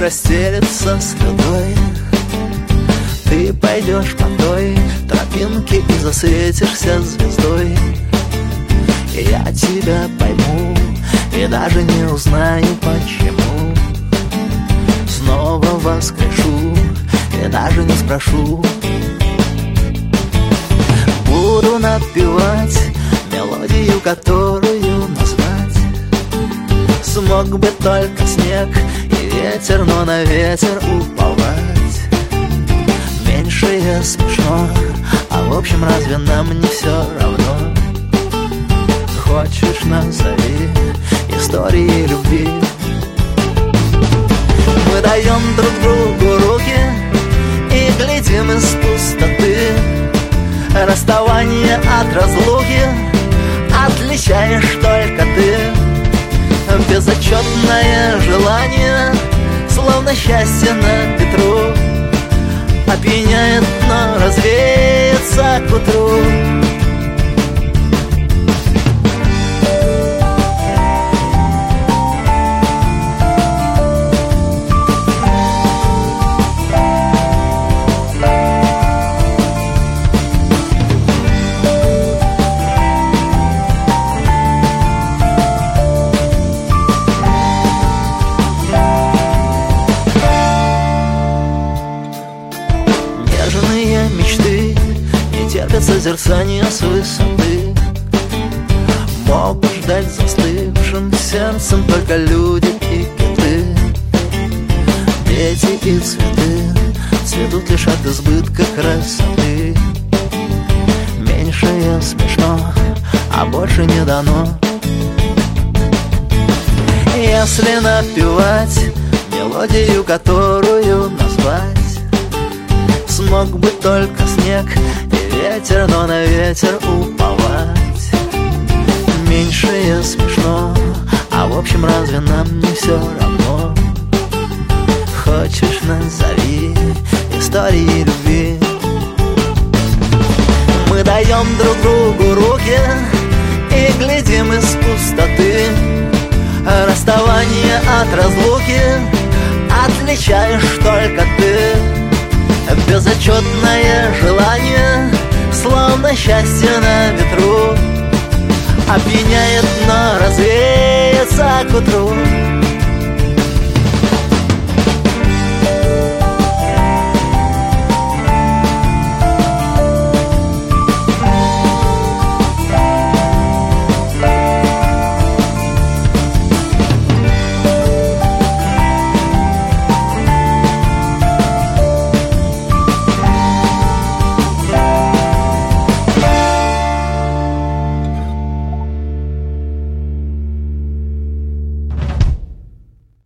расстелится слюдой. Ты пойдешь по той тропинке и засветишься звездой. И я тебя пойму и даже не узнаю почему. Снова воскрешу и даже не спрошу. Буду напевать мелодию, которую назвать смог бы только снег и ветер, но на ветер уповать меньшее смешно, а в общем разве нам не все равно? Хочешь, назови истории любви. Мы даем друг другу руки и глядим из пустоты. Расставание от разлуки отличаешь только ты. Безотчетное желание, словно счастье на ветру, опьяняет, но развеется к утру. Созерцание с высоты могут ждать застывшим сердцем только люди и киты. Дети и цветы цветут лишь от избытка красоты. Меньшее смешно, а больше не дано. Если напевать мелодию, которую назвать смог бы только снег ветер, но на ветер уповать меньшее смешно, а в общем разве нам не все равно? Хочешь, назови истории любви. Мы даем друг другу руки и глядим из пустоты. Расставание от разлуки отличаешь только ты. Безотчетное желание, словно счастье на ветру, опьяняет, но развеется к утру.